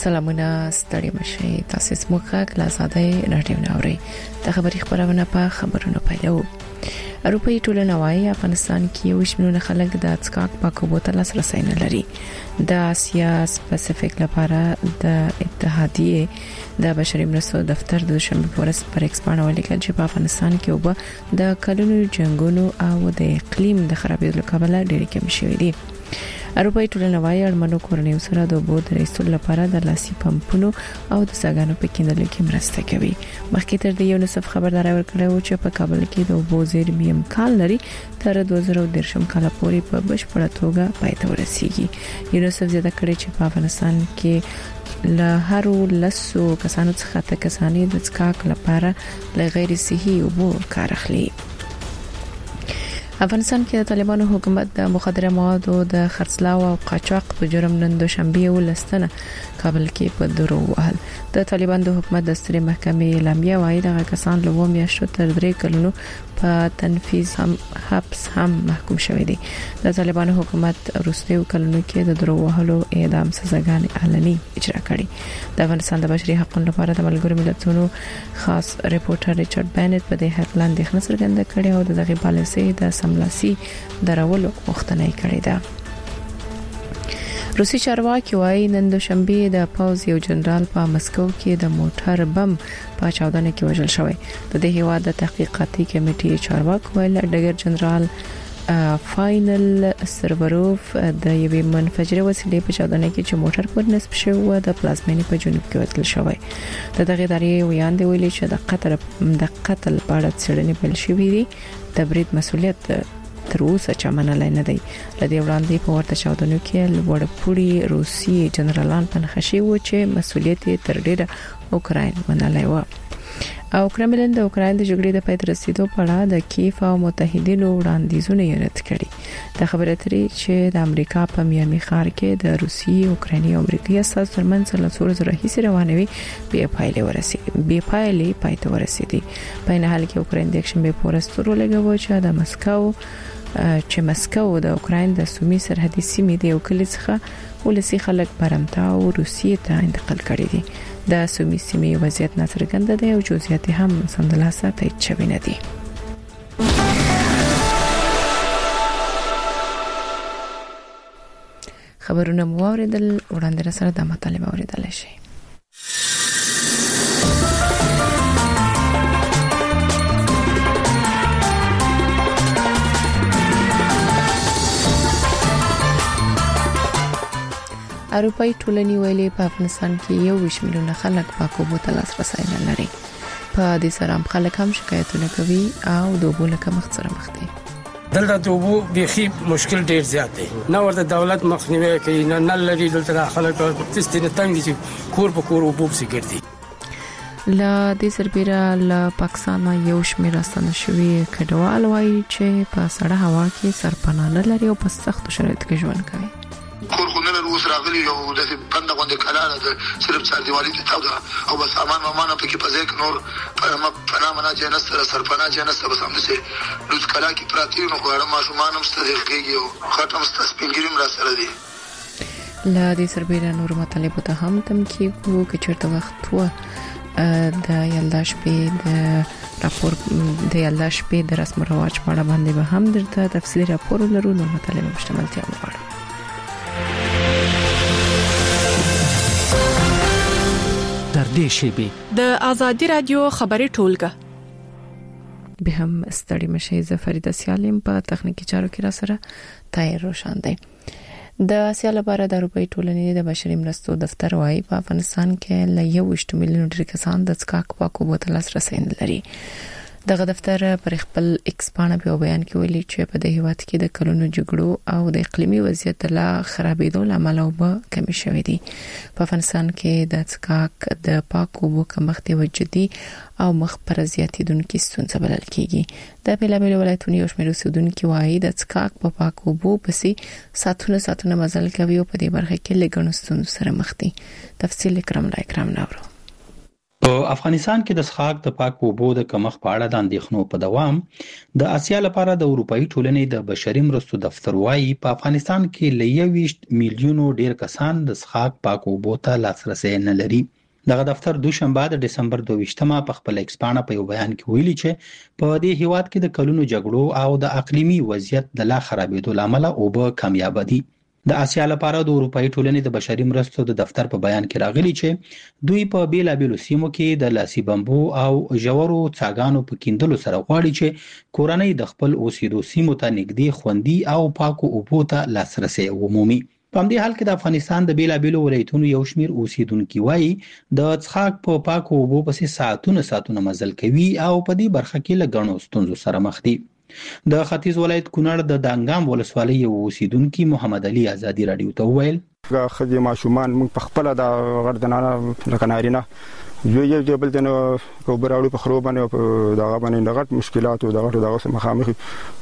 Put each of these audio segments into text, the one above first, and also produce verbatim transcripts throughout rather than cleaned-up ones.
سلامونه ستړي مشي تاسو سموخه کلاساده رادیو ناوري د خبري خبرونه په خبرونو پیلو اروپאי ټولنه وايي افغانستان کې یو شمېر خلک د څکاک پاکو بوتل لاسرسي نه لري د اسیا پاسفیک لپاره د اتحادیه د بشري مرستو دفتر د شنبه پورس پر ایکسپانو ولیکل چې په افغانستان کې وب د کلونو جنگونو او د اقلیم د خرابېدو کبله ډېر کم شوی دی اروپאי ټولنه وايي اړمنو کورنیو سره د اوبو د رسول لپاره د لاسي پمپونو او د ساګانو په کیندلو کې مرسته کوي مخکې تر دې یونیسف خبرداري ورکړه چې په کابل کې د اوبو زیرمې امکان لري تر دوه زره دېرش کال پورې په بشپړه توګه پای ته ورسیږي یونیسف زیاته کړی چې په افغانستان کې له هرو لسو کسانو څخه ته کسانې د څکاک لپاره له غیر صحي اوبو کار اخلي افغانستان کې د طالبانو حکومت د مخدره موادو د خرڅلاو او قاچاق په جرم نن دوشنبه ولستنه کابل کې په درو وهل د طالبان د حکومت د ستري محکمې اعلامیه وايي د کسان له میاشتو تر درې کلونو په تنفيذ هم حبس هم محکوم شوی دي د طالبان حکومت وروستیو کلونو کې د درو وهلو اعدام سزاګانې اعلاني اجرا کړي د افغانستان د بشري حقوقو لپاره د ملګرو ملتونو خاص ریپورټر ریچارډ بینټ په دې هټ لاندې خنه څرګنده کړې او دغه پالیسي د سملاسي درولو غوښتنه کړې ده روسي چارواکي وايي نن دوشنبه د پاوز یو جنرال په مسکو کې د موټر بم په چاودنه کې وژل شوی د دې هیواد د تحقیقاتي کمیټې چارواکي ویل ډګر جنرال فاینل سروروف د یوې منفجره وسیلې په چاودنه کې چې موټر پر نسب شو د پلازمینې په جنوب کې وتل شوی د دغه ادارې ویاند ویلي چې د قطر د قتل په اړه څېړنې پیل شوې دي د برید مسؤلیت تر اوسه چا منلای نه دی لدی وړاندې په ورته چاودنو کې لوړپوړي روسي جنرالان په نخښي و چې مسؤلیت تر ډیره اوکراین منلای و او کرملین د اوکراین د جګړې د پای ته رسیدو په اړه د کیف او متحدینو وړاندیزونه یې رد کړي د خبرې اترې چې د امریکا په میامي ښار کې د روسي اوکرایني او امریکایي اساس ترمنځ له څو ورځې راهیسې روانوي بې پایلې ورسېدي بې پایلې پای ته ورسېدي په نه حال کې اوکراین د اکشن به پورسترو لګوي چې د مسکو چې مسکو د اوکراین د سومي سرحدي سیمې د یو کلی څخه ولسی خلک برمتا او روسیې ته انتقال کړي دي د سومي سیمې وضعیت ناڅرګند دی او جزئیات هم سمدلاسه تایید شوی نه دي خبرونه مو اوریدل وړاندې سره د مطالبه اوریدل شي اروپאי ټولنې ویلي په افغانستان کې یو شمېر خلک پاکو بوتل لاسرسي نه لري په دې سره هم خلک هم شکایتونه کوي او د اوبو له کمښت سره مخ دي دلته د اوبو بيخي مشکل ډیر زیات دی نو ورته دولت مخنیوي کوي نه نه لري دلته خلک تستنه تنګ دي کور په کور اوبو سګرتي لا د سربېره له پاکستان یو شمېر راستنه شوی کډوال وایي چې په سړه هوا کې سرپناه نه لري او په سخت شرایطو کې ژوند کوي کور خو نه روس راغلی او د بنده غونډه کلاله د صرف چار دیوالي ته تاو او بس سامان مامانه پکې پځې ک نور پرما پنا منا جنس سره سرپنا جنس سره سم دي لوز کلا کې پراتی نو غواړم ماشومان هم ستاسو کېږي او خاطر ستاسو پنګریم را سره دي لا دې سربېره نور مطالب ته هم تم کېږي چې چرته وخت و د یلداش په د راپور د یلداش په د رسم رواج په اړه باندې به هم درته تفصیلي راپور لرو نو مطالب مشتملتیا وغواړو در دې شیبه د ازادي رادیو خبري ټولګه به هم ستړي مشه ز فریده سیالم په تخنیکی چارو کې را سره تایر روشن دی د اسیا لپاره د اروپאי ټولنې د بشري مرستو دفتر وايي په افغانستان کې ل یو میلیون ډیر کسان د څکاک پاکو بوتل لاسرسي نه لري دغه دفتر پر خپل ایکسپانه په بیان کې ویلي چې په دې هیواد کې د کلونو جګړو او د اقلیمي وضعیت لا خرابېدو لامل او به کمی شوې دي په افغانستان کې د څکاک د پاکو بو کمښت یو جدي او مخ پر زیاتیدونکو ستونزه بلل کیږي د بلابل ولایتونو یو شمېر اوسیدونکو وايي د څکاک په پاکو بو پسې ساتونه ساتونه مزل کوي او په دې برخه کې لګڼو ستونزو سره مخ دي تفصیل کرام لا کرام نورو په افغانستان کې د څښاک د پاکو اوبو د کمښت په اړه د اندېښنو په دوام د آسیا لپاره د اروپאי ټولنې د بشري مرستو دفتر وايي په افغانستان کې ل یوویشت میلیونو ډیر کسان د څښاک پاکو اوبو ته لاسرسي نه لري. دغه دفتر دوشنبه د دسمبر دوه ویشتمه په خپل ایکسپانه په یو بیان کې ویلي چې په دې هیواد کې د کلونو جګړو او د اقلیمي وضعیت د لا خرابېدو لامل اوبه کمیاب دي. د آسیا لپاره د اروپאי ټولنې د بشري مرستو د دفتر په بیان کې راغلي چې دوی په بیلابېلو سیمو کې د لاسي بمبو او ژورو څاګانو په کیندلو سره غواړي چې کورنۍ د خپل اوسېدو سیمو ته نږدې خوندي او پاکو اوبو ته لاسرسي ومومي. په همدې حال کې د افغانستان د بیلابېلو ولایتونو یو شمېر اوسیدونکو وایي د څښاک په پاکو اوبو پسې ساعتونه ساعتونه مزل کوي او په دې برخه کې له ګڼو ستونزو سره مخ دي. د ختیځ ولایت کونړ د دانګام ولسوالۍ یو اوسیدونکو محمد علي ازادي رادیو ته وویل خدي ماشومان موږ په خپل د غردنانه لکنارینه یو یو د بل دنه کوبراړو په خرو باندې دغه باندې دغه مشکلات او دغه دغه مخامخ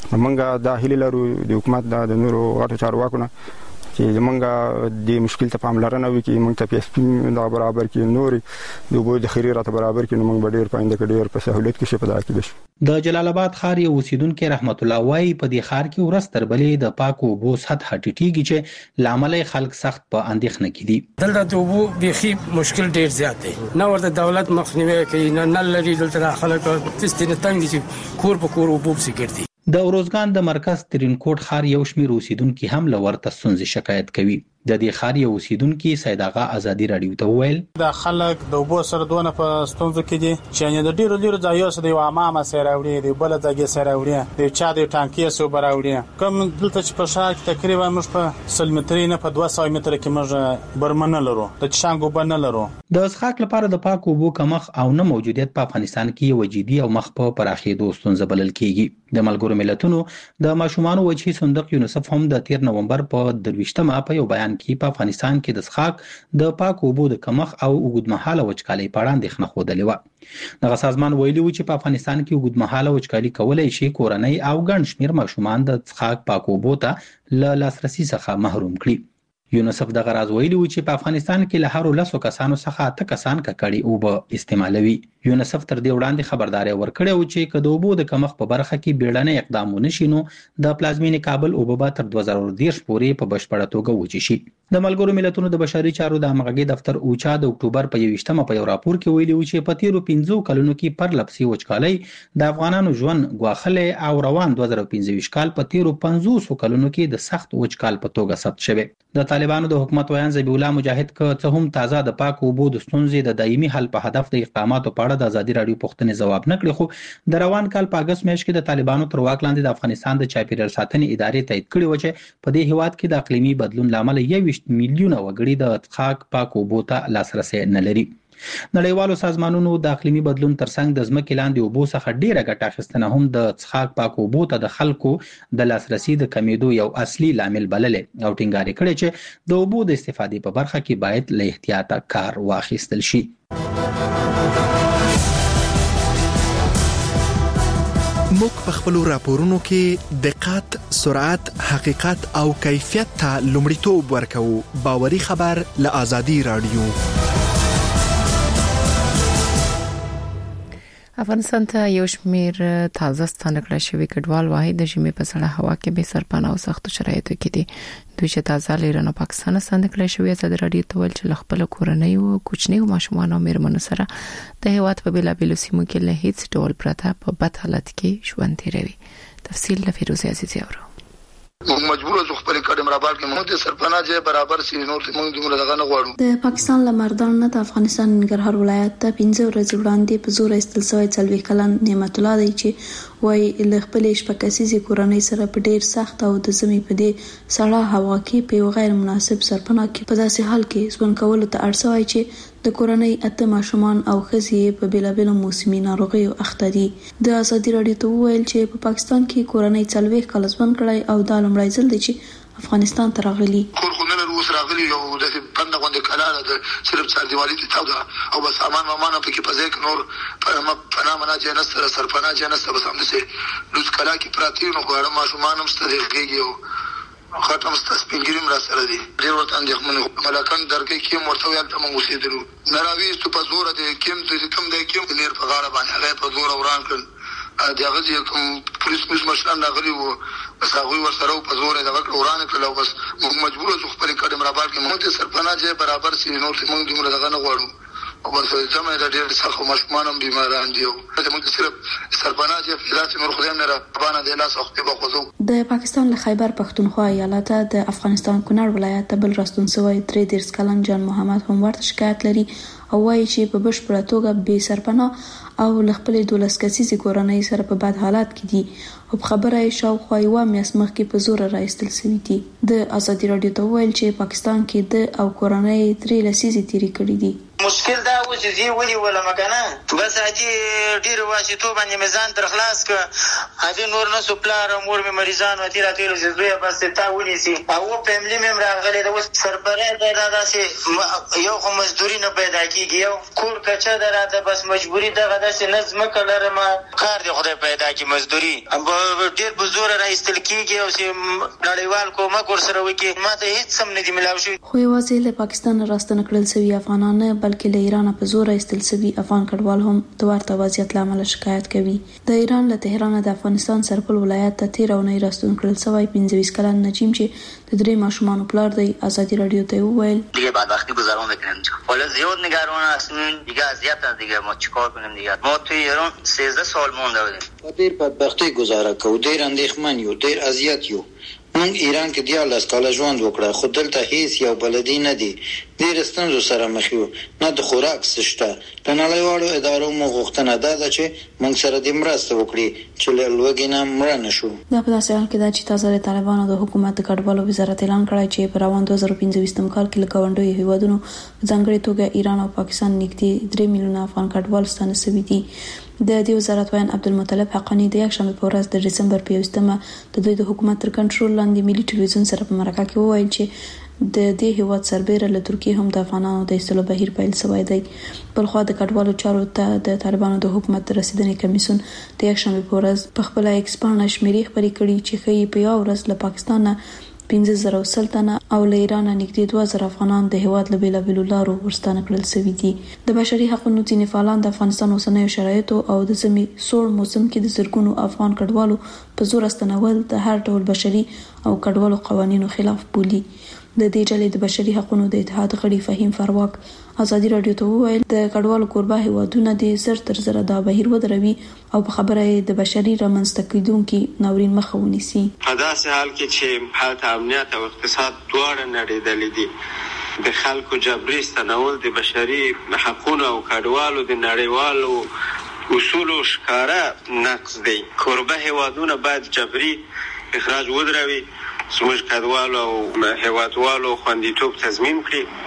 موږ د هلي لرو د حکومت د نورو غټو چارواکو چې زمونږ د مشکل ته پاملرنه وکړي موږ ته پی اس پی د برابر کې نور د اوبو د خیرات برابر کې موږ به ډیر پاینده کې ډیر په سہولت کې شپه دا کې د جلال آباد ښار یو اوسیدونکو رحمت الله وای په دې ښار کې ورځ تر بلې د پاکو اوبو سطح ټیټیږي چې لامل خلک سخت په اندېښنه کې دي. دلته د اوبو بيخي مشکل ډیر زیات دی. نه ورته دولت مخنیوي کوي نه نل لري دلته خلک تستینه تنګ دي چې کور په کور اوبو سي ګرځي. د اروزګان د مرکز ترینکوټ ښار یو شمېر اوسیدونکو هم له ورته ستونزې شکایت کوي. د دې ښار یو اوسیدونکو سید آغا ازادي رادیو ته وویل د خلک د اوبو سره دونه په ستونزو کې دي چې د ډیرو ډیرو ځایو سره د امامه سره وړي دی بل ځای سره وړي د چا د ټانکي سره براوړي کوم دلته چې په شاک تقریبا موږ په سل متري نه په دوه سوه متر کې موږ برمنه لرو د چانګو بنه لرو. د څښاک لپاره د پاکو اوبو کمښت او نه موجودیت په افغانستان کې یو جدي او مخ په پراخېدو ستونزه بلل کیږي. د ملګرو ملتونو د ماشومان وجهي صندوق یونیسف هم د تیر نومبر په درويشتمه په یو بیان کې په افغانستان کې د څښاک د پاکو اوبو د کمښت او اوږدمهاله وچکالۍ په اړه اندېښنه خوده و. دغه سازمان ویلي و چې په افغانستان کې اوږدمهاله وچکالي کولای شي کورنۍ او ګڼ شمېر ماشومان د څښاک پاکو اوبو ته له لاسرسي څخه محروم کړي. یونیسف دغه راز ویلي و چې په افغانستان کې له هر لسو کسانو څخه اته کسان ککړې اوبه استعمالوي. یونیسف تر دې وړاندې خبرداري ورکړې و چې کله اوبو د کمښت په برخه کې بیړنۍ اقدام ونشي نو د پلازمینې کابل اوبه به تر دوه زره دېرش پورې په بشپړه توګه وچې شي. د ملګرو ملتونو د بشري چارو د همغږي دفتر اوچا د اکتوبر په یوویشتمه په یو راپور کې ویلي و چې په تیرو پنځو کلونو کې پر لپسي وچکالۍ د افغانانو ژوند ګواښلې او روان دوه زره پنځه ویشت کال په تیرو پنځوس کلونو کې د سخت وچکال په توګه ثبت شوی. د طالبانو د حکومت ویان ذبیح الله مجاهد که څه هم تازه د پاک اوبو د ستونزې د دایمي حل په هدف د اقداماتو په اړه د ازادي رادیو پوښتنې ځواب نه کړی خو د روان کال په اگست میاشت کې د طالبانو تر واک لاندې د افغانستان د چاپیریال ساتنې ادارې تایید کړی و چې په دې هیواد کې د اقلیمي بدلون لامل یوویشت میلیونه وګړي د څښاک پاک اوبو ته لاسرسي نه لري. نړیوالو سازمانونو د اقلیمي بدلون ترڅنګ د ځمکې لاندې اوبو څخه ډیره ګټه اخیستنه هم د څښاک پاک اوبو ته د خلکو د لاسرسي د کمیدو یو اصلي لامل بللې او ټینګار کړی چې د اوبو د استفادې په برخه کې باید له احتیاطه کار واخیستل شي. موږ په خپل راپورونو کې دقت، سرعت، حقیقت او کیفیت ته لومړیتوب ورکوو. باوري خبر له آزادي رادیو. افغانستان ته یو شمیر تازه ستانه کړی شوی کډوال واحد د ژمي په سړه هوا کې به سرپناه او سخت شرایطو کې دي. دوی چې تازه لیرنه پاکستان ستانه کړی شوی ازادي رادیو ته ویل چې خپل کورنۍ او کوچنی ماشومان او میرمنو سره د هیواد په بیلابېلو سیمو کې له هیڅ ډول پرته په بد حالت کې ژوند تیروي. تفصیل له فیروزه عزیزي اورو. موږ مجبور یو خپل کډم رابال کې موږ د سرپناه ځای برابر سي نور موږ دومره دغه نه غواړو. د پاکستان لمردان نه د افغانستان ننګرهار ولایت ته پنځه ورځې وړاندې په زور ایستل شوی څلوي کلن نعمت الله دی چې وای له خپل شپکاسي کورنۍ سره په ډیر سخت او د زمي په دې سړه هوا کې په غیر مناسب سرپناه کې په داسې حال کې ژوند کول ته اړ شوی چې د کورنۍ اته ماشومان او ښځې په بیلابېلو موسمي ناروغیو اخته دي. د ازادي رادیو ته وویل چې په پاکستان کې کورنۍ څلوېښت کاله ژوند کړی او دا لومړی ځل دی چې افغانستان ته راغلي. کور خو نه اوس راغلي یو د بنده غونډه کلاله د صرف څار دیوالي ته تاو ده او بس سامان مامان په کې په ځای کې نور پناه منا جنس سره سرپناه جنس بس هم دسه لوس کلا کې پراتی نو غواړم ماشومان هم ستړي کېږي ختم ستاسپینګریم را سره دي ډیر ورته اندېښمن ملکان درکې کې مرته ویل ته موږ اوسېدلو نراوي ست په زور دي کوم د کوم د کوم نیر په غاړه باندې هغه په زور وران کړ دغه چې کوم پولیس پولیس مشران راغلي وو بس هغه ورسره په زور دغه وران کړل او بس موږ مجبور شو خپل قدم را بار کې موږ سرپنا چې برابر سي نور موږ دغه دغه نه غواړو او بس زموږ د ډېر څخه مشمانم بیماران دي موږ صرف سرپنا چې فلات نور خدای نه را باندې د لاس وخت په خوځو د پاکستان له خیبر پختونخوا ایالت د افغانستان کونړ ولایت ته بل راستون شوی درې دیرش کلن جان محمد هم ورته شکایت لري او وايي چې په بشپړه توګه بې سرپناه او له خپلې دولس کسیزې کورنۍ سره په بد حالات کې دي او خبره یې شاوخوا یوه میاشت مخکې په زوره راایستل شوي دي. د ازادي راډیو ته وویل چې پاکستان کې د او کورنۍ درې لسیزې تېرې کړي دي. مشکل دا و چې زی ولي ولا مکنه بس هدي ډیر واسطو باندې میزان تر خلاص ک هدي نور نه سپلار مور می مریضان و تیر تیر زوی بس تا ونی سي او فیملی مم راغلي د سرپره دا داسې یو خو مزدوري نه پیدا کیږي یو کور کچا دراته بس مجبوری دغه داسې نظم کلر ما کار دی خدای پیدا کی مزدوري ډیر بزور راایستل کیږي او چې نړیوال کومک ورسره وکي ماته هیڅ سم نه دی ملاوي شو. خو یوازې له پاکستان راستنه کړل شوی افغانان بلکې له ایران په زور ایستل شوی افغان کډوال هم د ورته وضعیت لامل شکایت کوي. د ایران له تهران د افغانستان سرپل ولایت ته تیر او نه راستون کړل شوی پنځه ویشت کلن نجیم چې د درې ماشومان پلار دی ازادي رادیو ته وویل دیگه بعد وقتی گذران نکنم حالا زیاد نگران هستیم دیگه اذیت دیگه ما چیکار کنیم دیگه ما توی ایران سیزده سال مونده بودیم ډیر بدبختی گزاره کو ډیر اندېښمن یو ډیر اذیت یو موږ ایران کې دیارلس کاله ژوند وکړه خو دلته هیڅ یو بلدي نه دی ډېر ستونزو سره مخ یو نه د خوراک شته د نړیوالو ادارو مو غوښتنه ده چې موږ سره د مرسته وکړي چې له لوږې نه مړه نشو. دا په داسې حال کې ده چې تازه د طالبانو د حکومت د کډوالو وزارت اعلان کړی چې په روان دوه زره پنځه ویشتم کال کې له ګاونډیو هیوادونو په ځانګړې توګه ایران او پاکستان نږدې درې میلیونه افغان کډوال ستانه شوي دي. د دې وزارت وایي عبدالمطلب حقانی د یک شنبه په ورځ د دسمبر په یوولسمه د دوی د حکومت تر کنټرول لاندې ملي ټلویزیون سره په مرکه کې وویل چې د دې هیواد سربېره له ترکیې هم د افغانانو د ایستلو بهیر پیل شوی دی. بلخوا د کډوالو چارو ته د طالبانو د حکومت رسیدنې کمیسیون د یک شنبه په ورځ په خپل ایکس باندې شمیرې خبرې کړې چې ښیي په یو ورځ له پاکستان نه پنځه زره سلطنه او له ایران نږدې دوه زره افغانان د هیواد له بیلابېلو لارو ورستانه کړل شوي دي. د بشري حقوقو ځینې فعالان د افغانستان اوسنیو شرایطو او د ژمي سوړ موسم کې د زرګونو افغان کډوالو په زور استنول د هر ډول بشري او کډوالو قوانینو خلاف بولي. د دې ډلې د بشري حقوقو د اتحاد غړي فهیم فرواک ازادي رادیو ته وویل د کډوالو کوربه هیوادونه د زر تر زر د بهیر ودروي او په خبره د بشري رامنځته کیدونکو ناورین مخه ونیسي. په داسې حال کې چې حالت امنیت او اقتصاد دواړه نړیدلې دي د خلکو جبري استنول د بشري حقوقو او کډوالو د نړیوالو اصولو ښکاره نقض دی. کوربه هیوادونه باید جبري اخراج ودروي زموږ کډوالو او هیوادوالو خوندیتوب تضمین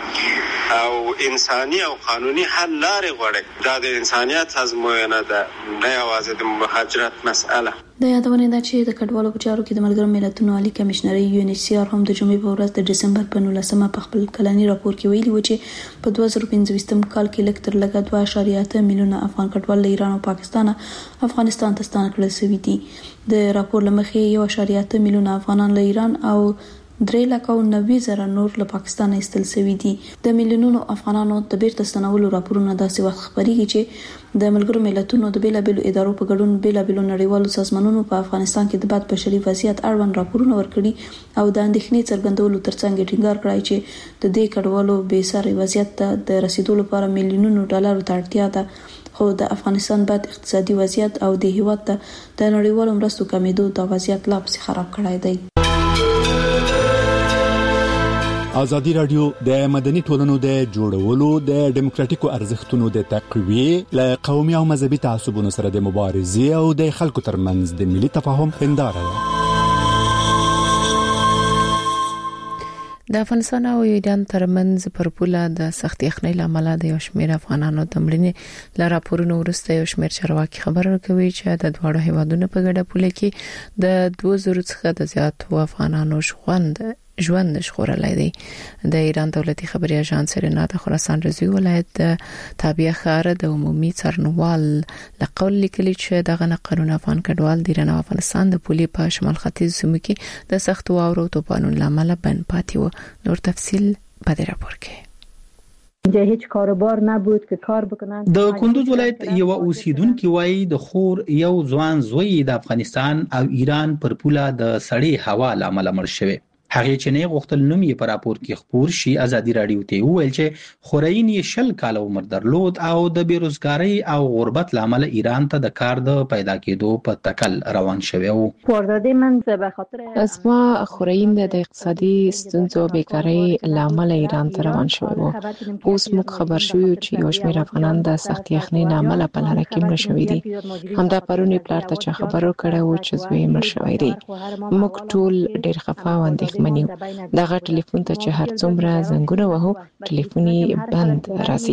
کړي او انساني او قانوني حل لارې غواړي. دا د انسانیت ازموینه ده نه یوازې د مهاجرت مسأله. د یادونه ده چې د کډوالو په چارو کې د ملګرو ملتونو عالی کمشنري یو ان ایچ سی آر هم د جمعې په ورځ د دسمبر په نولسمه په خپل کلنی راپور کې ویلي و چې په دوه زره پنځه ویشتم کال کې لږ تر لږه دوه اعشاریه اته میلیونه افغان کډوال له ایران او پاکستان افغانستان ته ستانه کړل شوي دي. د راپور له مخې یو اعشاریه اته میلیونه افغانان له ایران او درې لکه نوي زره نور له پاکستان ایستل شوي دي. د میلیونونو افغانانو د بیرته ستنولو راپورونه داسې وخت خبريږي چې د ملګرو ملتونو د بیلابېلو ادارو په ګډون بیلابېلو نړیوالو سازمانونو په افغانستان کې د بد بشري وضعیت اړوند راپورونه ورکړي او د اندېښنې څرګندولو ترڅنګ ټینګار کړی چې د دې کډوالو بې ساري وضعیت ته د رسیدو لپاره میلیونونو ډالرو ته اړتیا ده. خو د افغانستان بد اقتصادي وضعیت او د هیواد ته د نړیوالو مرستو کمیدو د وضعیت لا پسې خراب کړی دی. ازادي رادیو د مدني ټولنو د جوړولو د ډیموکراتیکو ارزښتونو د تقویه ل قومي او مذهبي تعصبونو سره د مبارزې او د خلکو ترمنځ د ملي تفاهم هنداره ده. د افغانستان او ایران ترمنځ پر پوله د سخت یخنۍ لامل د یو شمېر افغانانو د مړینې ل راپورونو ورسته یو شمېر چارواکي خبر ورکوي چې د دواړو هیوادونو په ګډه پوله کې د دوه زره څخه د زیاتو افغانانو ژوند ژوند ژغورلای دی. د ایران دولتي خبري اژانس رنا د خراسان رضوی ولایت د تابع خار د عمومي څارنوال لقول لیکلي چې دغه قانون افغان کډوال د ایران او افغانستان د پولي په شمال ختیځ سیمو کې د سخت واورو توپانونو لامل بند پاتې و. نور تفصيل په دې راپور کې. اینجا هیچ کاروبار نبود که کار بکنن. د کندوز ولایت یو اوسیدونکو وایي د خور یو ځوان زوی د افغانستان او ایران پر پوله د سړې هوا لامل مړ شوی. هغه چې نه غوښتل نوم یې په راپور کې خبر شي. ازادي رادیو ته ویل چې خورین یې شل کال عمر درلود او د بیروزګاری او غربت لامل ایران ته د کار د پیدا کېدو په تکل روان شوی وو. پوردادې من به خاطر اسما خورین د اقتصادي ستونزو بیکاری لامل ایران ته روان شوی وو. اوس موږ خبر شوو چې یو شمېر افغانان د سخت یخنۍ لامل په لار کې مړ شوي دي. همدا پرونی پلار ته چې خبرو کړه و چې زوی مړ شوی دی. موږ ټول ډېر خفه و اندېښمن منیو. دغه ټلیفون ته چې هر څومره زنګونه وهو ټلیفوني بند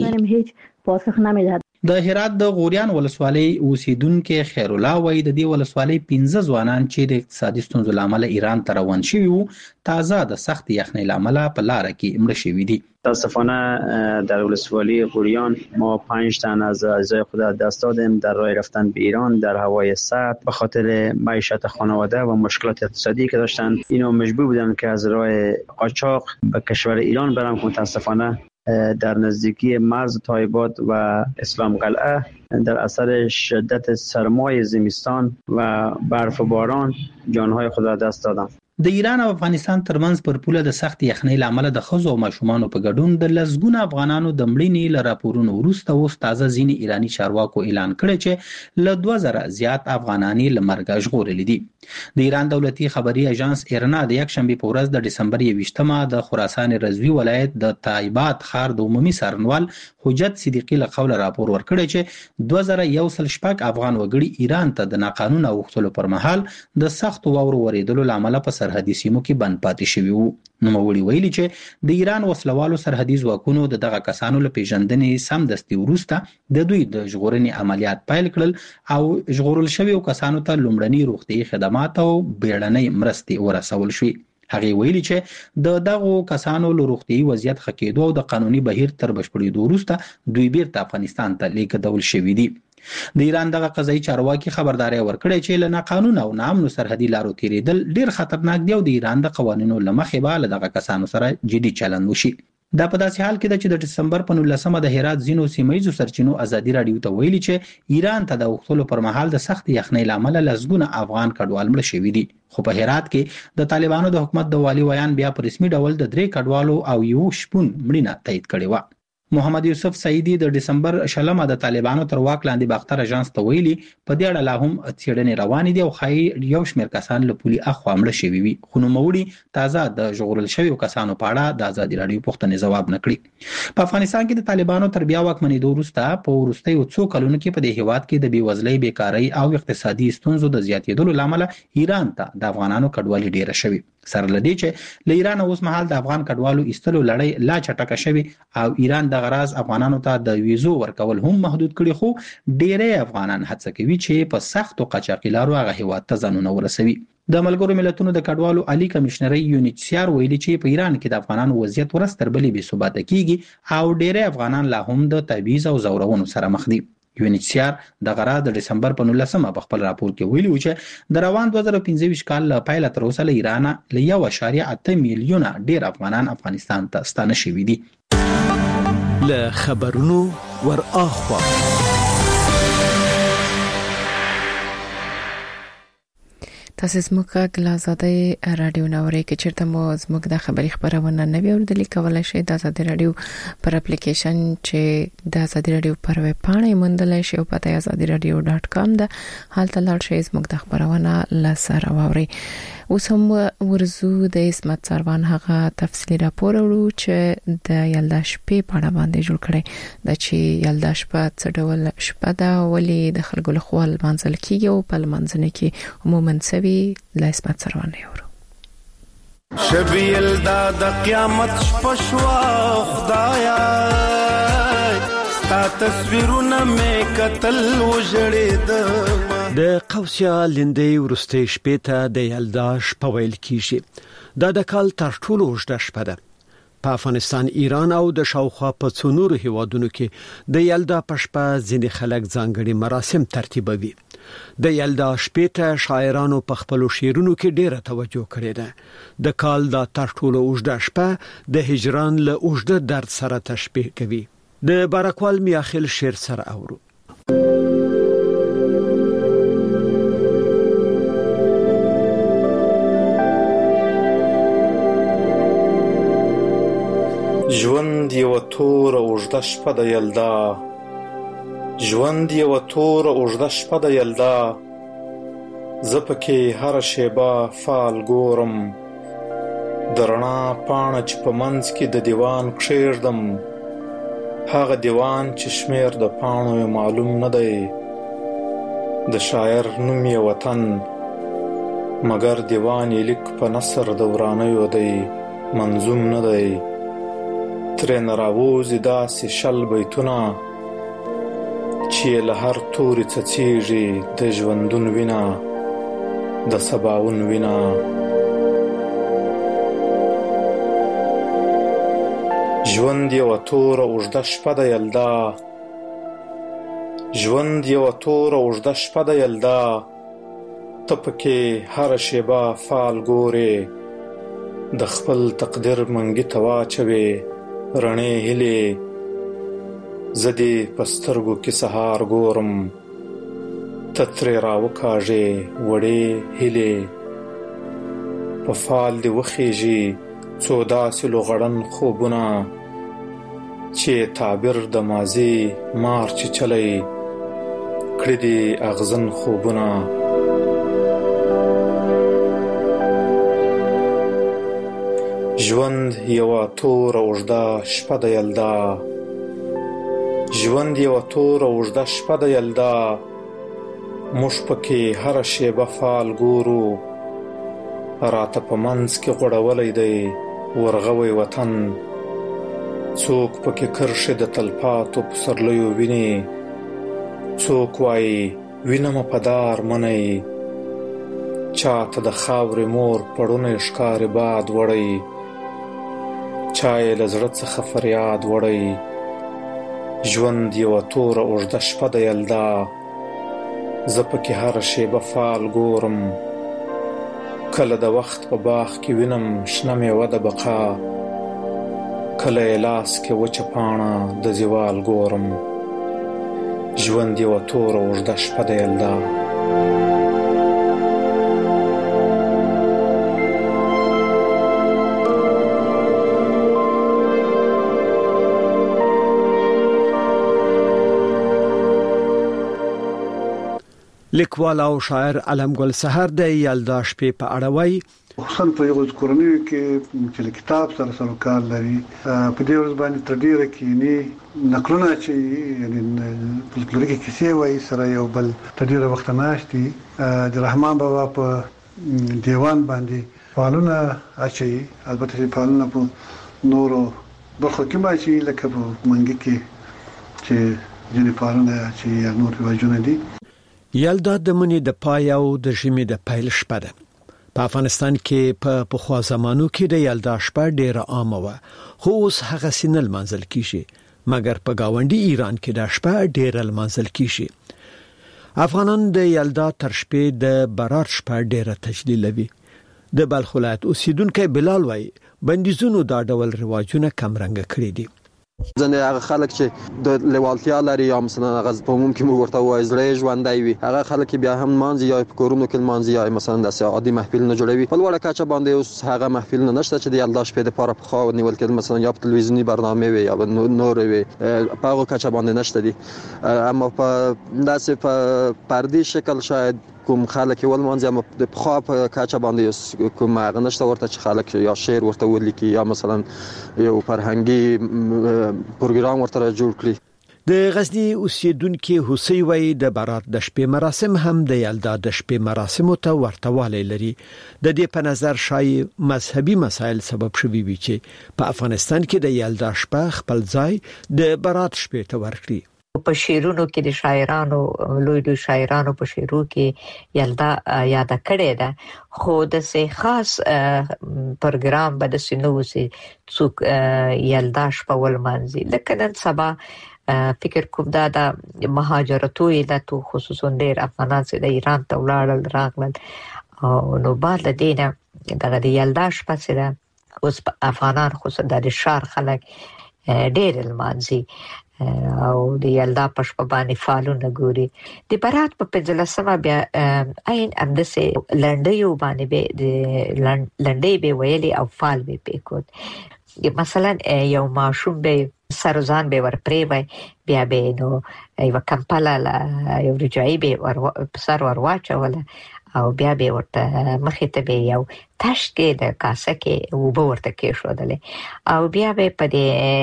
راځي. د هرات د غوریان ولسوالۍ اوسیدونکو خیر الله وای د دې ولسوالۍ پنځه ځوانان چې د اقتصادي ستونزو لامل ایران ته روان شوي وو تازه د سخت یخنۍ لامل په لار کې مړ شوي دي. متاسفانه در ولسوالی غوریان ما پنج تن از اعضای خود دست دادیم در راه رفتن به ایران در هوای سرد به خاطر معیشت خانواده و مشکلات اقتصادی که داشتن. اینا مجبور بودن که از راه قاچاق به کشور ایران برن که متاسفانه در نزدیکی مرز تایبات و اسلام قلعه در اثر شدت سرمای زمستان و برف و باران جانهای خود را دست دادند. د ایران او افغانستان ترمنځ پر پوله د سخت یخنۍ لامل د خزو او ماشومان په ګډون د لزګونه افغانانو د مړینې ل راپورونو وروسته اوس تازه ځینی ایرانی چارواکو اعلان کړی چې ل دوه زره زیات افغانانی ل مرګ ژغورل دي. د ایران دولتي خبري اژانس ایرنا د یک شنبه په ورځ د دسمبر یوویشتمه د خراسان رضوی ولایت د تایبات خار د عمومي څارنوال حجت صدیقی له قول راپور ورکړی چې دوه زره یو سل شپږ افغان وګړي ایران ته د ناقانونه اوختلو پر مهال د سخت واورو وریدلو لامل په سرحدي سیمو کې بند پاتې شوی وو. نو وړي ویلي چې د ایران وسلوالو سرحدي ځواکونو د دغه کسانو له پیژندنې سم دستي وروسته د دوی د ژغورنې عملیات پیل کړل او ژغورل شوی کسانو ته لومړني روغتي خدمات او بیړنۍ مرستې ورسول شوې. هغه ویلي چې د دغه کسانو له روغتي وضعیت ښه کېدو او د قانوني بهیر تر بشپړېدو وروسته دوی بیرته افغانستان ته لیږدول شوي دي. د ایران دغه قضایي چارواکي خبرداري ورکړې چې له ناقانونه او ناامنو سرحدي لارو تیریدل ډیر خطرناک دی او د ایران د قوانینو لمخې به له دغه کسانو سره جدي چلند وشي. دا په داسې حال کې چې د دسمبر په نولسمه د هرات زینو سیمایي سرچینو ازادي رادیو ته ویلي چې ایران ته د وختلو پر مهال د سخت یخنۍ لامل لزګونه افغان کډوال مړ شوي دي. خو په هرات کې د طالبانو د حکومت د والی ویان بیا په رسمي ډول د درې کډوالو او یو شپون مړینه تایید کړې و. محمد یوسف سعیدی د دسمبر شلمه د طالبانو تر واک لاندې باختر اژانس ته ویلي په دې اړه لا هم څېړنې روانې دي او ښایي یو شمېر کسان له پولي اخوا مړه شوي وي. خو نوموړي تازه د ژغورل شویو کسانو په اړه د ازادي راډیو پوښتنې ځواب نه کړي. په افغانستان کې د طالبانو تر بیا واکمنېدو وروسته په وروستیو څو کلونو کې په دې هیواد کې د بېوزلۍ بیکارۍ او اقتصادي ستونزو د زیاتېدلو له امله ایران ته د افغانانو کډوالي ډیره شوې. سره لدی چې له ایران اوس مهال د افغان کډوالو ایستلو لړۍ لا چټکه شوی او ایران د غراز افغانانو ته د ویزو ورکول هم محدود کړي. خو ډېرې افغانان هڅه کوي چې په سختو قاچاقي لارو هغه هیواد ته ځانونه ورسوي. د ملګرو ملتونو د کډوالو عالی کمشنري یونیچسیار ویلي چې په ایران کې د افغانانو وضعیت ورستر بلې بې ثباته کیږي او ډېرې افغانان لا هم د تبعیض او زورونو سره مخ دي. یونیچسیار د غرا د دسمبر په نولسمه په خپل راپور کې ویلي و چې د روان دوه زره پنځه ویشت کال له پیله تر اوسه له ایران له یو اعشاریه اته میلیونه ډیر افغانان افغانستان ته ستانه شوي دي. له خبرونو ور اخوا تاسو زموږه غلازاده رادیو نوري کې چیرته مو زموږ د خبري خبرونه نه وي اوردلی کولای شئ د آزادي رادیو پر اپلیکیشن چې د آزادي رادیو پر ویب پاڼه موندلای شئ او پته آزادي رادیو ډاټ کام ده. حالت لاړ شئ زموږ د خبرونه لسره واوري. اوس هم ورزو د اسمت سروان هغه تفصیلی راپور ورو چې د یلدا شپې په اړه باندې جوړ کړي د چې یلدا شپه څه ډول شپه ده ولې د خلکو له خوا منځل کیږي او په منځنه کې عموما سوي لا اسمت سروان یورو. شبي یلدا د قیامت شپه شوا خدایا ستا تصویرونه مې قتل وجړې د د قوسیا لندې ورستي شپې ته د یلدا شپه ویل کیږي. دا د کال تر ټولو اوږده شپه ده. په افغانستان، ایران او د شاوخوا په څو نورو هیوادونو کې د یلدا په شپه ځینې خلک ځانګړي مراسم ترتیبوي. د یلدا شپې ته شاعرانو په خپلو شعرونو کې ډېره توجه کړې ده. د کال دا تر ټولو اوږده شپه د هجران له اوږده درد سره تشبیه کوي. د بارکوال میاخیل شعر سره اورو. ژوند یو تور اوږده شپه د یلدا، ژوند یو تور اوږده شپه د یلدا، زه پکې هر شیبه فال ګورم، د رڼا پاڼه چې په منځ کې د دیوان کښېږدم، هغه دیوان چې شمیر د پاڼو یې معلوم نه دی، د شاعر نوم یې وطن، مګر دیوان یې لیک په نثر د ورانیو دی، منظوم نه دی. ترې راووځي داسې شل بیتونه چې له هر توري څڅېږي د ژوندون وینه، د سباوون وینه. ژوند یوه توره اوږده شپه د یلدا، ژوند یوه توره اوږده شپه د یلدا، ته پکې هره شیبه فال ګورې، د خپل تقدیر منګي ته واچوې رڼې هیلې، زه دې په سترګو کې سهار ګورم، ته ترې راوکاږې وړې هیلې، په فال دې وخیږي څو داسې لوغړن خوبونه، چې تعبیر د ماضي مار چې چلی کړي دي اغزن خوبونه. ژوند یوه توره اوږده شپه د یلدا، ژوند یوه توره اوږده شپه د یلدا، موږ پکې هره شیبه فال ګورو، راته په منځ کې غوړولی دی ورغوی وطن، څوک پکې کرښې د تلپاتو پسرلیو ویني، څوک وایي وینمه په دار منی، چاته د خاورې مور پړونی ښکاري باد وړی، چا یې له زړه څخه فریاد وړی. ژوند یوه توره اوږده شپه د یلدا، زه پکې هره شیبه فال ګورم، کله د وخت په باغ کې وینم شنه میوه د بقا، کله یې لاس کې وچه پاڼه د زوال ګورم. ژوند یوه توره اوږده شپه د یلدا. لیکوال او شاعر علم ګل سحر د یلدا شپې په اړه وایي: خصوصا په یو کورنۍ کې چې کتاب سره سره کار لري، په دې ورځ باندې تر ډیره کینی نقلونه چې یعنی فلکلوریکي کیسې وایي سره یو بل تر ډیره وخت ناشتي د رحمان بابا په دیوان باندې فعالونه اچي، البته فعالونه په نورو برخو کې ماشي لکه په منګي کې چې ځینې فعالونه چې نور واجونه دي. یلدا د مني د پای او د ژمي د پیل شپه ده. په افغانستان کې په پخوا زمانو کې د یلدا شپه ډیره عامه وه، خو اوس هغه سینل منځل کیږي، مګر په گاونډي ایران کې د شپه ډیره منځل کیږي. افغانان د یلدا تر شپې د برات شپه ډیره تجلیلوي. د بلخ ولایت اوسیدونکو بلال وای بندیزونو دا ډول رواجونه کم رنګ کړی دي. ځنې هغه خلک چې د لیوالتیا لري یا مثلا هغه په عموم کې موږ ورته وایي زړه ژوندی وي، هغه خلک بیا هم مانځي یا په کورونو کې مانځي یا مثلا داسې عادي محفلونه جوړوي. په لوړه کچه باندې اوس هغه محفلونه نشته چې د یلدا شپې لپاره په خوا نیول کېدل، مثلا یا په تلویزیوني برنامه وي یا نور وي، په هغه کچه باندې نشته دي. اما په داسې په پردي شکل شاید کوم خلک ول مونږ هم د خوا په کچه باندې کوم هغه نشته ورته چې خلک یا شعر ورته ولیکي یا مثلا یو فرهنګي پروګرام ورته جوړ کړي. د غزنی اوسیدونکو حسین وای د برات د شپې مراسم هم د یلدا د شپې مراسمو ته ورته والی لري. د دې په نظر شای مذهبي مسایل سبب شوي وي چې په افغانستان کې د یلدا شپه خپل ځای د برات شپې ته ورکړي. په شعرونو کې د شاعرانو لوی لوی شاعرانو په شعرو کې یلدا یاد کړی ده خو د سه خاص پروګرام به د سينو سي څوک یلدا شپول مانځي لکه نن سبا فکر کوم دا د مهاجرتو علت خصوصا ډېر افغانان چې د ایران ته ولاړل راغلل او نو بعد دینه دغه د یلدا شپه سره اوس افغانان خصوصا د شهر خلک ډېر المانځي او د یلدا پښپ باندې فالونه ګوري د برات په پنځلسمه بیا عین اندسه لنډیو باندې به د لنډی به ویلي او فال به پکود مثلا یو ماشوم به سرزان به ور پری وای بیا به نو یو کمپالا یو رجای به ور سر ور واچول او بیا به ورته مخې ته به یو تاش کې د کاسه کې وبو ورته کې شو دلې او بیا به په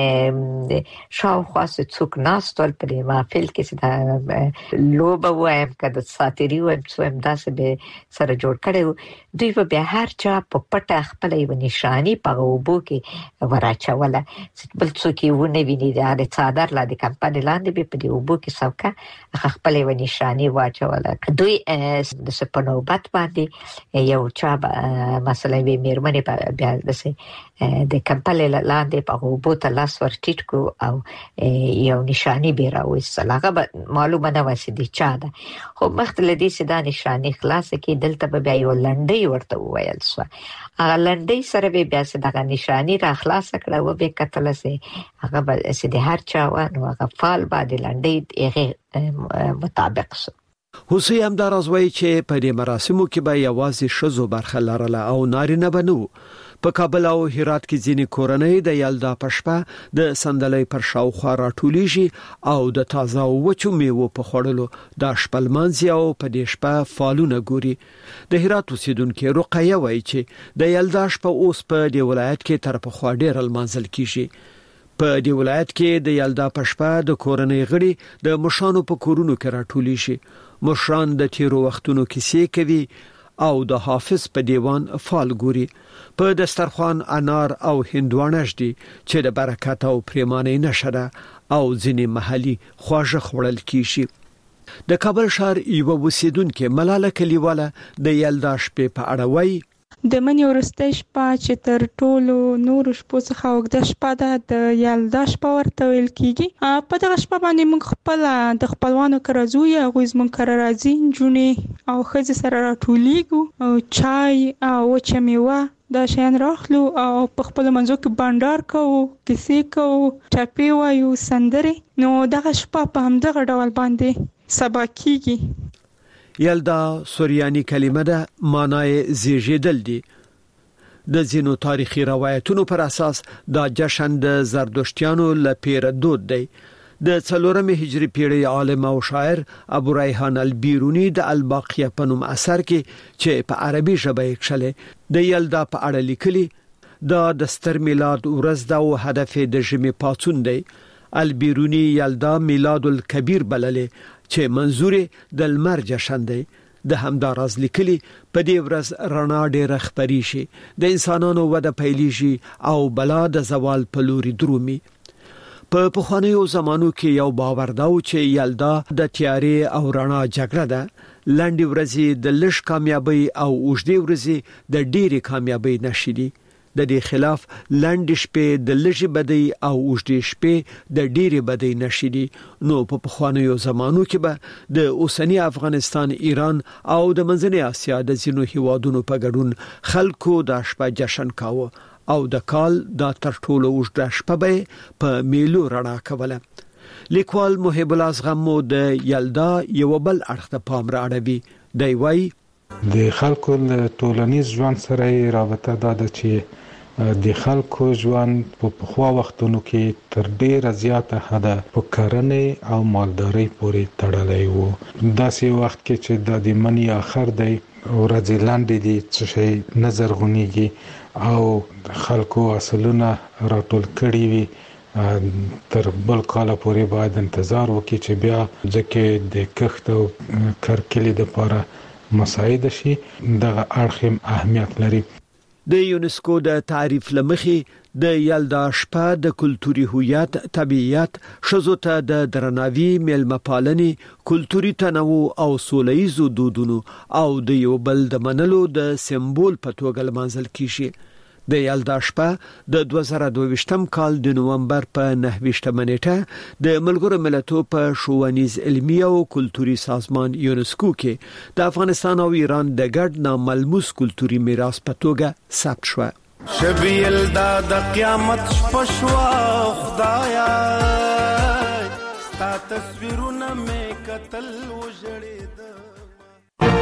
دې شاو خاص څوک ناستول په دې محفل کې چې دا لوبه وایم کده ساتيري وایم څوم داسې به سره جوړ کړو دوی په بیا هر چا په پټه خپل یو نشانی په وبو کې وراچوله بل څوک یې ونه ویني دا د څادر لا د کمپاني لاندې به په دې وبو کې څوکا خپل یو نشانی واچوله دوی د سپنو بات باندې یو چا مثلا به میرمنې په بیا دسه د کمپل لاندې په وبوته لاس ورټیټ کو او یو نشانی به راوځل هغه معلومه نه وسی دي چا ده خو مختل دي چې دا نشانی خلاص کې دلته به بیا یو لنډي ورته وویل سو هغه لنډي سره به بیا چې دا نشانی را خلاص کړه و به کتل سي هغه به چې د هر چا و نو هغه فال باندې لنډي هغه مطابق سو حسین همداراز وایي چې په دې مراسمو کې به یوازې شذو برخه لرله او نارینه به نه په کابل او هرات کې ځینې کورنۍ د یلدا پښپا د سندلې پر شاوخوا راټولیږي او د تازه وچو میوو په خوړلو د شپلمنځي او په دې شپه فالونه ګوري د هرات اوسیدونکو رقیه وایي چې د یلدا شپه اوس په دې ولایت کې تر په خوا ډیر المنزل کیږي په دې ولایت کې د یلدا پښپا د کورنۍ غړي د مشانو په کورونو کې راټولیږي مشران د تیرو وختونو کیسې کوي او د حافظ په دیوان فال ګوري په دسترخوان انار او هندوانه شدي چې د برکت او پریمانه نشره او ځینې محلي خواږه خوړل کیږي د کابل شهر یو وسیدونکو ملاله کلیواله د یلدا شپې په اړه وایي د منی ورستۍ شپه چې تر ټولو نور شپو څخه وګد شپه ده د یلدا شپه ورته ویل کیږي په دغه شپه باندې موږ خپل د خپلوانو کرازو یا غوښ موږ کر راځي جونې او خځې سره راټولیږو او چای او چمیوه دا شین راخلو او په خپل منځو کې بانډار کوو کیسې کوو ټاپي وایو سندرې نو دغه شپه په همدغه ډول باندې سبا کیږي یلدا سوریانی کلمه ده معنی زیږیدل دي د زینو تاریخي روایتونو پر اساس دا جشن د زردشتیانو لپاره دود دی د څلورمه هجری پیړۍ عالم او شاعر ابو ریحان البیرونی د الباقیه په نوم اثر کې چې په عربي ژبه یې کړل د یلدا په اړه لیکلي دا د ستر میلاد ورځ ده او هدف د ژمي پاتون دی البیرونی یلدا میلاد الکبیر بللې چې منظور د لمر جشن دی د همداراز لیکلي په دې ورځ رڼا ډېر خبري شي د انسانانو وده پیلېږي او بلا د زوال په لوري درومي په پخوانیو زمانو کې یو باور دا و چې یلدا د تیارې او رڼا جګړه ده لنډي ورځې د لږ کامیابی او اوږدې ورځې د ډېرې کامیابی نشي د دې خلاف لنډ شپې د لږې بدی او اوږدې شپې د ډېرې بدی نشي دي نو په پخوانیو زمانو کې به د اوسنی افغانستان ایران او د منځنۍ اسیا د ځینو هیوادونو په ګډون خلکو د شپه جشن کاوه او د کال د تر ټولو اوږده شپه به په میلو رڼا کوله لیکوال محب الله زغمو د یلدا یو بل اړخ ته پام راړوي دی وایي د خلکو له ټولنیز ژوند سره رابطه ده چې د خلکو ژوند په پخوا وختونو کې تر ډیره زیاته حده په کرنې او مالدارۍ پورې تړلی وو داسې وخت کې چې د منی اخر دی ورځې لاندې دي څه شي نظر غونیږي او خلکو اصلونه راټول کړي وي تر بل کال پورې باید انتظار وکړي چې بیا ځکه د کښت او کرکلې لپاره مساعد شي دغه اړخ اهمیت لري د یونسکو د تعریف لمخې د یلدا شپه د کلتوري هویت، طبيعت، شذو ته د درناوي، میلمه پالنې، کلتوري تنوع او سوله‌ییزو دودونو او د یو بل د منلو د سمبول په توګه لمانځل کیږي. د یلدا شپه د دوه زره دوه ویشتم کال د نومبر په نهه ویشتمه نیټه د ملګرو ملتونو په ښوونیز علمي او کلتوري سازمان یونسکو کې د افغانستان او ایران د ګډ ناملموس کلتوري میراث په توګه ثبت شو. شبي یلدا د قیامت پښوا خدایا تا تصویرونه مې قتل وجړې